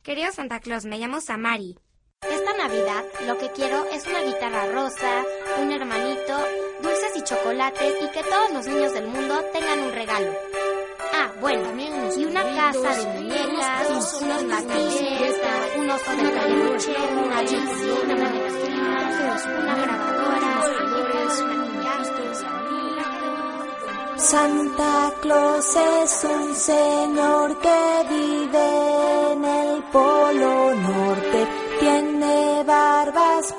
Querido Santa Claus, me llamo Samari. Esta Navidad lo que quiero es una guitarra rosa, un hermanito, dulces y chocolates y que todos los niños del mundo tengan un regalo. Ah, bueno, y una casa de muñecas, unos matines, un oso de peluche, una Biblia, una manecillas, una grabadora, Santa Claus es un señor que vive en el Polo Norte, tiene barba